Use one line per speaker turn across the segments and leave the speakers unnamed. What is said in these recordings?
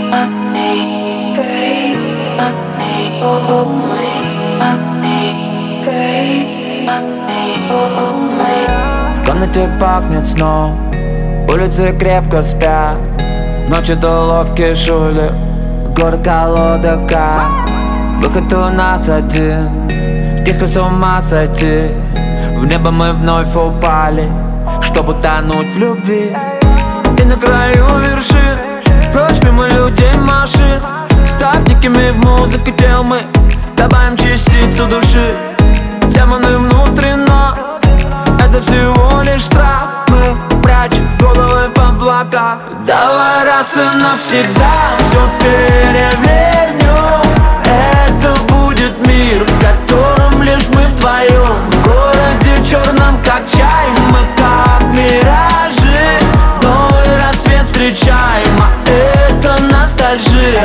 В комнате пахнет сном, улицы крепко спят, ночи до ловкие шули, город колода карт. Выход у нас один, тихо с ума сойти. В небо мы вновь упали, чтобы тонуть в любви. И на краю вершин, прочь мимо людей, машин, ставниками в музыке тел мы добавим частицу души. Демоны внутри нас, это всего лишь страх. Мы прячем головы в облаках. Давай раз и навсегда все перевернем. Это будет мир, в котором лишь мы вдвоем. В городе черном, как чай, мы как миражи. Новый рассвет встречаем, а это ностальжия.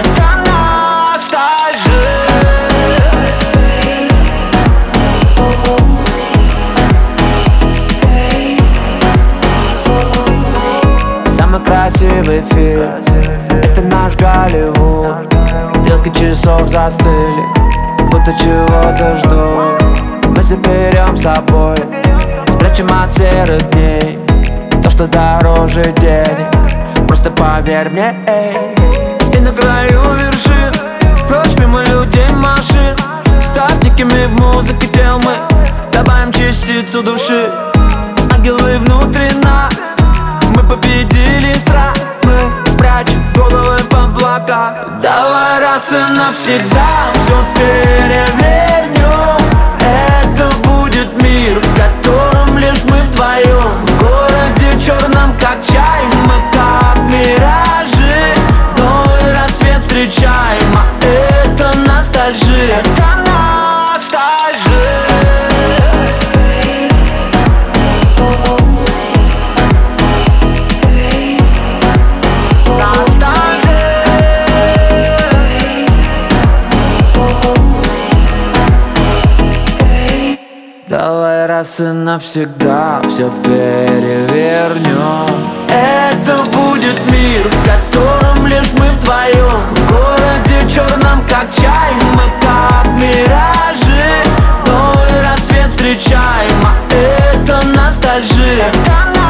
Самый красивый фильм — это наш Голливуд. Стрелки часов застыли, будто чего-то ждут. Мы заберем с собой, спрячем от серых дней то, что дороже денег. Просто поверь мне, эй. И на краю вершин, прочь мимо людей, машин, ставниками в музыке тел мы добавим частицу души. Ангелы внутри нас, мы победили страх. Мы прячем головы в облаках. Давай раз и навсегда все перевернем. Это будет мир, в котором лишь мы вдвоем. В городе черном, как чай, мы как миражи. Новый рассвет встречаем, а это ностальжия. Давай раз и навсегда все перевернем. Это будет мир, в котором лишь мы вдвоем. В городе черном, как чай, мы как миражи. Новый рассвет встречаем, а это ностальжия.